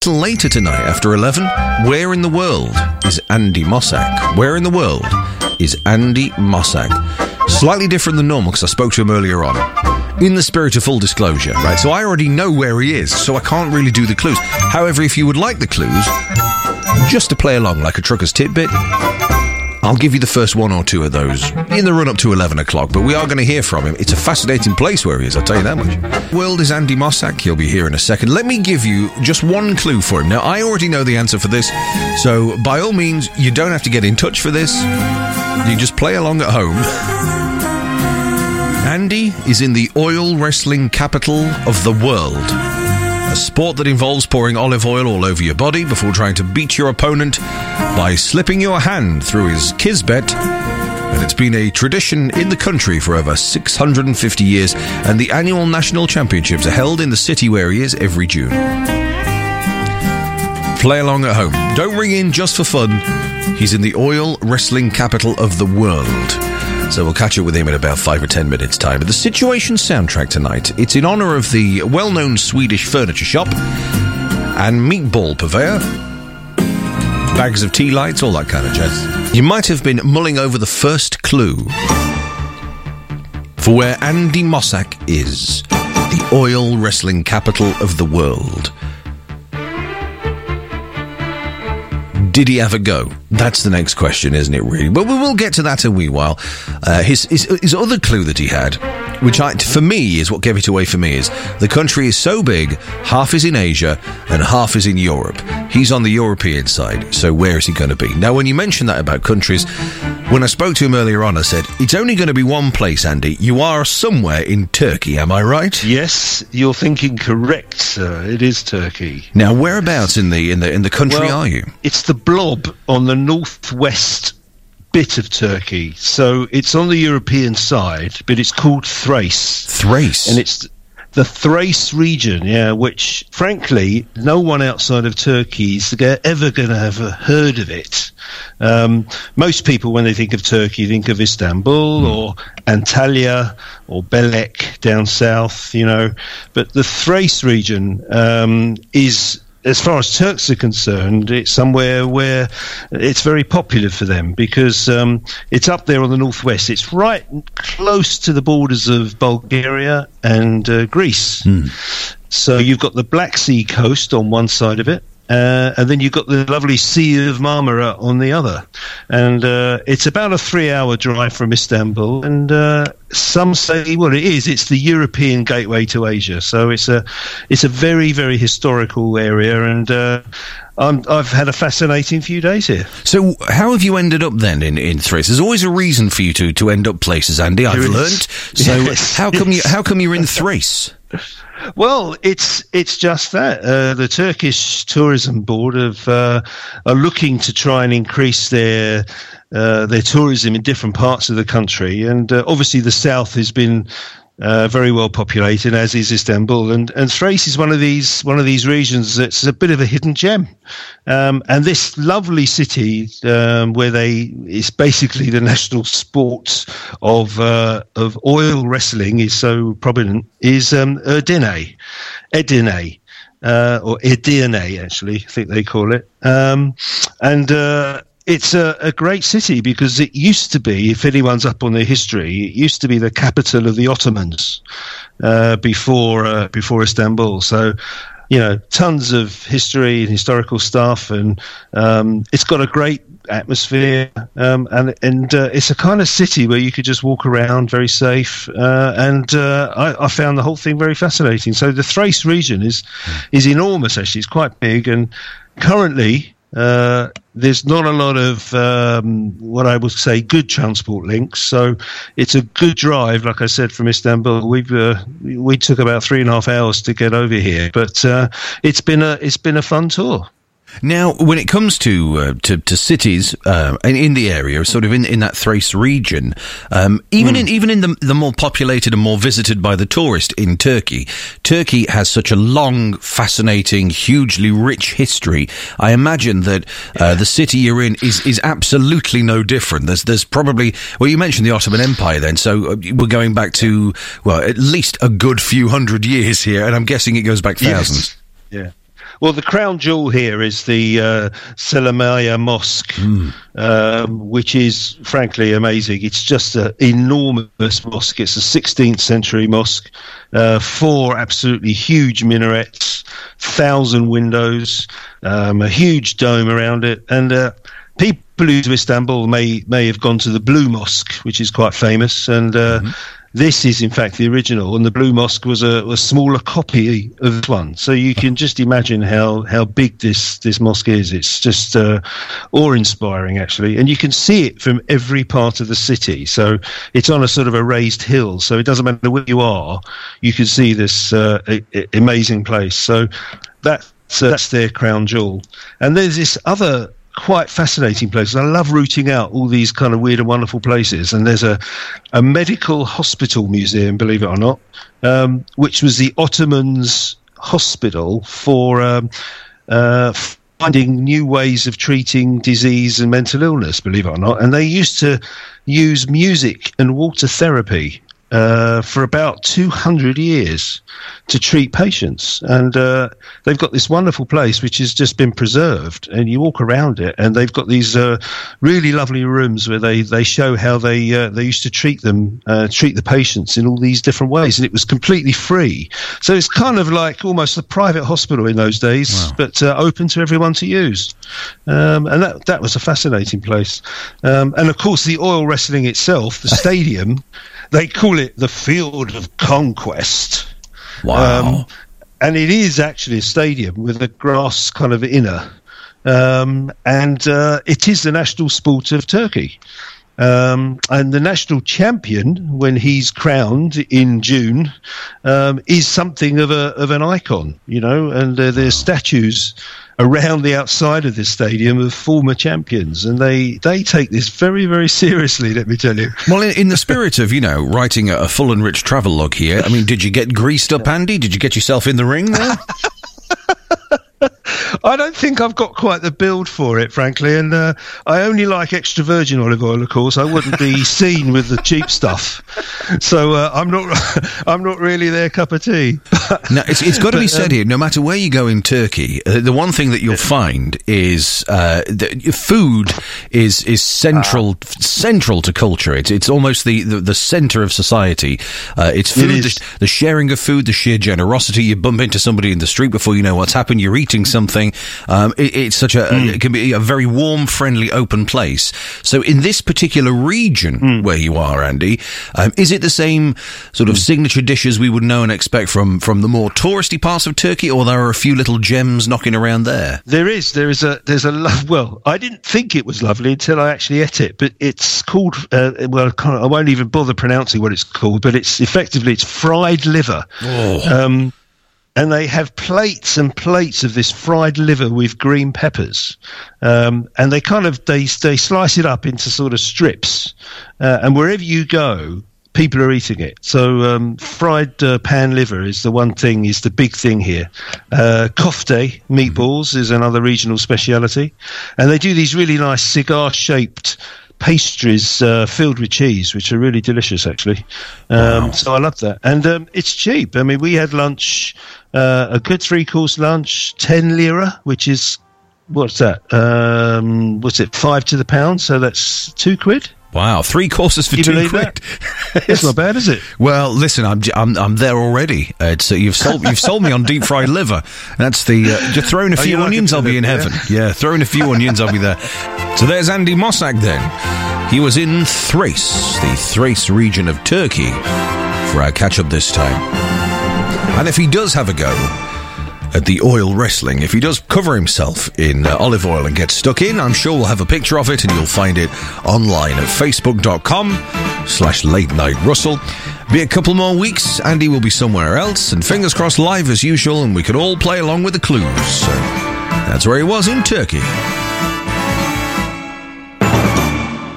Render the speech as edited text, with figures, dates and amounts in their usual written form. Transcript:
Later tonight, after 11, where in the world is Andy Mossack? Where in the world is Andy Mossack? Slightly different than normal, because I spoke to him earlier on. In the spirit of full disclosure, right? So I already know where he is, so I can't really do the clues. However, if you would like the clues, just to play along like a trucker's tidbit, I'll give you the first one or two of those in the run-up to 11 o'clock, but we are going to hear from him. It's a fascinating place where he is, I'll tell you that much. World is Andy Mossack. He'll be here in a second. Let me give you just one clue for him. Now, I already know the answer for this, so by all means, you don't have to get in touch for this. You just play along at home. Andy is in the oil wrestling capital of the world. A sport that involves pouring olive oil all over your body before trying to beat your opponent by slipping your hand through his kisbet. And it's been a tradition in the country for over 650 years, and the annual national championships are held in the city where he is every June. Play along at home. Don't ring in just for fun. He's in the oil wrestling capital of the world. So we'll catch up with him in about 5 or 10 minutes' time. But the Situation soundtrack tonight, it's in honour of the well-known Swedish furniture shop and meatball purveyor, bags of tea lights, all that kind of jazz. You might have been mulling over the first clue for where Andy Mossack is, the oil wrestling capital of the world. Did he ever go? That's the next question, isn't it, really? But we'll get to that in a wee while. His other clue that he had, which for me is what gave it away for me, is the country is so big, half is in Asia and half is in Europe. He's on the European side, so where is he going to be? Now, when you mentioned that about countries, when I spoke to him earlier on, I said, it's only going to be one place, Andy. You are somewhere in Turkey, am I right? Yes, you're thinking correct, sir. It is Turkey. Now, whereabouts in the country are you? It's the blob on the northwest bit of Turkey. So it's on the European side, but it's called Thrace. Thrace? And it's the Thrace region, which, frankly, no one outside of Turkey is ever going to have heard of it. Most people, when they think of Turkey, think of Istanbul or Antalya or Belek down south, But the Thrace region is, as far as Turks are concerned, it's somewhere where it's very popular for them because it's up there on the northwest. It's right close to the borders of Bulgaria and Greece. So you've got the Black Sea coast on one side of it, and then you've got the lovely Sea of Marmara on the other. And it's about a 3-hour drive from Istanbul, and some say, well, it's the European gateway to Asia. So it's a very, very historical area, and I've had a fascinating few days here. So how have you ended up then in Thrace? There's always a reason for you to end up places, Andy, I've learnt. So yes. How come you're in Thrace? Well, it's just that the Turkish Tourism Board are looking to try and increase their tourism in different parts of the country, and obviously the south has been very well populated, as is Istanbul, and Thrace is one of these regions that's a bit of a hidden gem, and this lovely city where it's basically the national sport of oil wrestling is so prominent is Edirne, or Edirne, actually, I think they call it, it's a great city because it used to be, if anyone's up on the history, it used to be the capital of the Ottomans before Istanbul. So, tons of history and historical stuff, and it's got a great atmosphere, and it's a kind of city where you could just walk around very safe, and I found the whole thing very fascinating. So the Thrace region is enormous, actually. It's quite big, and currently there's not a lot of what I would say good transport links, so it's a good drive. Like I said, from Istanbul, we took about 3.5 hours to get over here, but it's been a fun tour. Now, when it comes to cities in the area, sort of in that Thrace region, even in the more populated and more visited by the tourist in Turkey has such a long, fascinating, hugely rich history. I imagine that the city you're in is absolutely no different. There's probably, well, you mentioned the Ottoman Empire then, so we're going back to, well, at least a good few hundred years here, and I'm guessing it goes back thousands. Yes. Yeah. Well, the crown jewel here is the Selamaya Mosque, which is frankly amazing. It's just an enormous mosque. It's a 16th century mosque, 4 absolutely huge minarets, 1,000 windows, a huge dome around it, and people who to Istanbul may have gone to the Blue Mosque, which is quite famous, and this is in fact the original, and the Blue Mosque was a smaller copy of this one. So you can just imagine how big this mosque is. It's just awe-inspiring, actually, and you can see it from every part of the city. So it's on a sort of a raised hill, so it doesn't matter where you are, you can see this amazing place. So that's their crown jewel. And there's this other quite fascinating places. I love rooting out all these kind of weird and wonderful places, and there's a medical hospital museum, believe it or not, which was the Ottomans' hospital for finding new ways of treating disease and mental illness, believe it or not, and they used to use music and water therapy for about 200 years to treat patients, and they've got this wonderful place which has just been preserved, and you walk around it, and they've got these really lovely rooms where they show how they used to treat the patients in all these different ways, and it was completely free. So it's kind of like almost a private hospital in those days. Wow. But open to everyone to use, and that was a fascinating place. And of course the oil wrestling itself, the stadium, they call it the Field of Conquest. Wow. And it is actually a stadium with a grass kind of inner. And it is the national sport of Turkey. And the national champion, when he's crowned in June, is something of an icon, and there's statues around the outside of this stadium of former champions, and they take this very, very seriously, let me tell you. Well, in the spirit of, writing a full and rich travelogue here, I mean, did you get greased up, Andy? Did you get yourself in the ring there? I don't think I've got quite the build for it, frankly, and I only like extra virgin olive oil, of course. I wouldn't be seen with the cheap stuff, so I'm not really their cup of tea. Now, it's got to be said here, no matter where you go in Turkey, the one thing that you'll find is food is central to culture. It's almost the centre of society. It's food, the sharing of food, the sheer generosity. You bump into somebody in the street before you know what's happened. You're eating something. It's such it can be a very warm, friendly, open place. So in this particular region where you are, Andy, is it the same sort of signature dishes we would know and expect from the more touristy parts of Turkey, or there are a few little gems knocking around there? There's a well, I didn't think it was lovely until I actually ate it, but it's called I won't even bother pronouncing what it's called, but it's fried liver. Oh. And they have plates and plates of this fried liver with green peppers, and they slice it up into sort of strips, and wherever you go, people are eating it. So fried pan liver is the big thing here. Kofte meatballs is another regional speciality, and they do these really nice cigar-shaped pastries filled with cheese, which are really delicious, actually. Wow. So I love that. And it's cheap. I mean, we had lunch, a good 3-course lunch, 10 lira, which is, what's that? 5 to the pound? So that's £2. Wow, 3 courses for £2. It's not bad, is it? Well, listen, I'm there already. You've sold me on deep fried liver. That's just throw in a few onions, I'll be in heaven. Yeah, throw in a few onions, I'll be there. So there's Andy Mossack then. He was in Thrace, the Thrace region of Turkey, for our catch up this time. And if he does have a go at the oil wrestling, if he does cover himself in olive oil and get stuck in, I'm sure we'll have a picture of it and you'll find it online at facebook.com/late night Russell. Be a couple more weeks, Andy will be somewhere else, and fingers crossed live as usual, and we could all play along with the clues. So that's where he was in Turkey.